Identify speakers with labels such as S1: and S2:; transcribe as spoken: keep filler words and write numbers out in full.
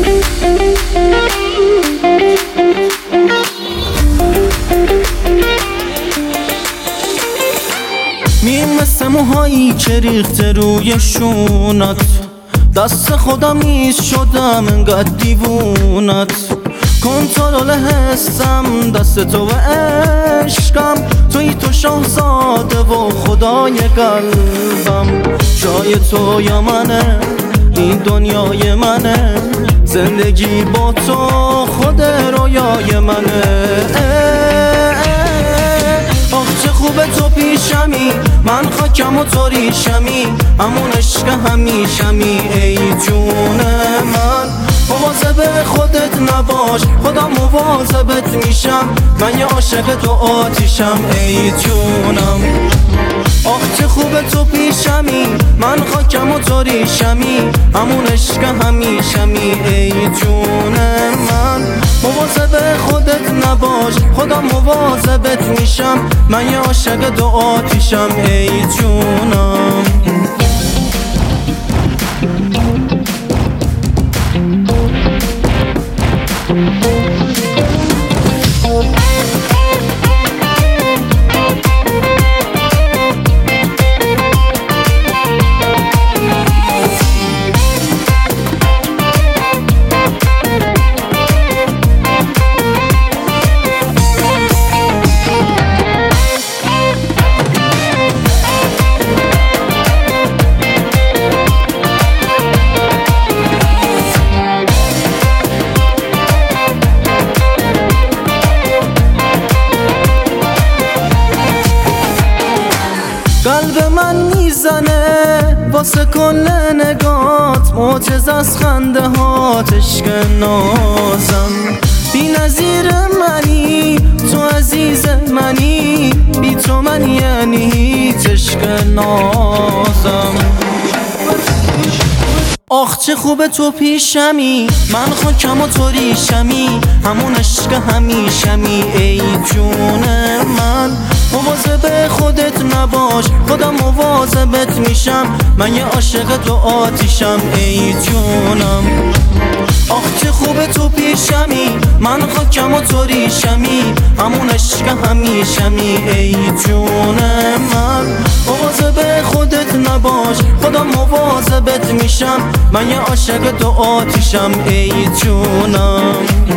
S1: می مثل موهایی که ریخته روی شونت، دست خودم نیست شدم انقدر دیوونت. کنترل حسم دست تو و عشقم، توی تو شاهزاده و خدای قلبم. جای تو یا منه، این دنیای منه، زندگی با تو خود رویای منه. آخ چه خوبه تو پیشمی، من خاکم و تو ریشمی، همون عشق همیشمی. ای جون من مواظب خودت نباش، خودم مواظبت میشم، من یه عاشق تو آتیشم. ای جونم آخ چه خوبه تو پیشمی، من خاکم و تو ریشمی، همون عشق همیشمی. ای جون من مواظب خودت نباش، خودم مواظبت میشم، من یه عاشق تو آتیشم. ای جونم قلب من میزنه واسه کل نگات، معجزه از خنده هات، عشق نازم. بی نظیر منی تو عزیز منی، بی تو من یعنی هیچ، عشق نازم. آخ چه خوبه تو پیشمی، من خاکم و تو ریشمی، همون عشق همیشمی. ای جون من مواظب خودت نباش، خودم مواظبت میشم، من یه عاشق تو آتیشم. ای جونم آخ چه خوبه تو پیشمی، من خاکم و تو ریشمی، همون عشق همیشمی. ای جون من مواظب خودت نباش، خودم مواظبت میشم، من یه عاشق تو آتیشم. ای جونم